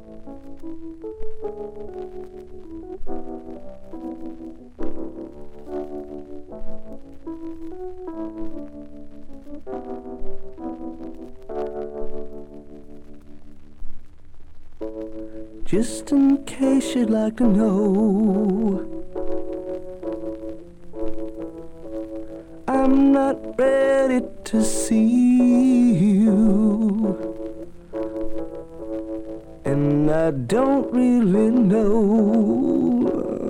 Just in case you'd like to know, I'm not ready to see you, and I don't really know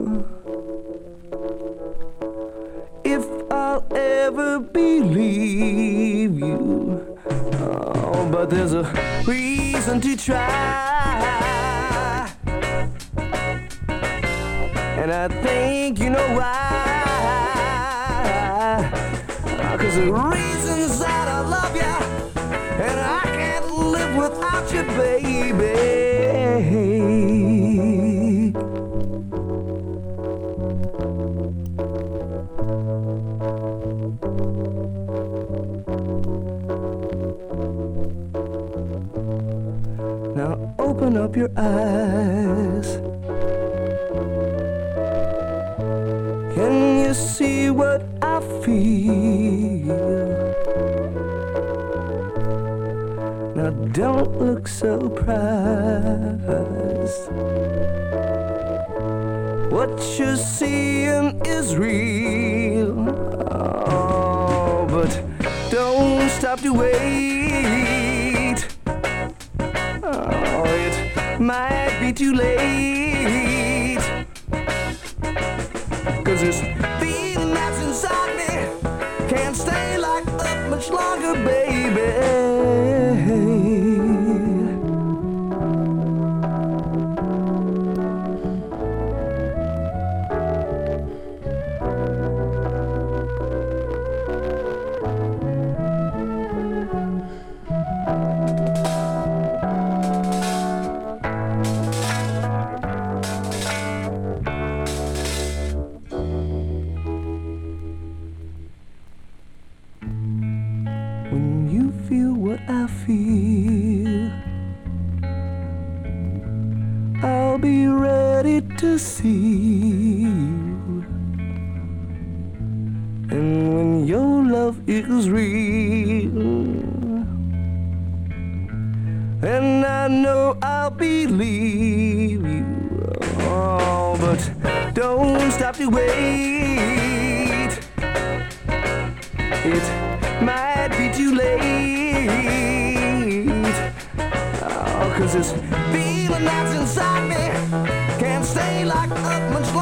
if I'll ever believe you. Oh, but there's a reason to try. And I think you know why. 'Cause the reason's that I love you, and I can't live without you, baby. Now open up your eyes. Can you see what I feel? Now don't look surprised. What you're seeing is real. Oh, but don't stop to wait. Oh, it might be too late. 'Cause this feeling that's inside me can't stay locked up much longer, baby. I feel I'll be ready to see you, and when your love is real, and I know I'll believe you. Oh, but don't stop to wait. It might be too late. 'Cause this feeling that's inside me can't stay locked up much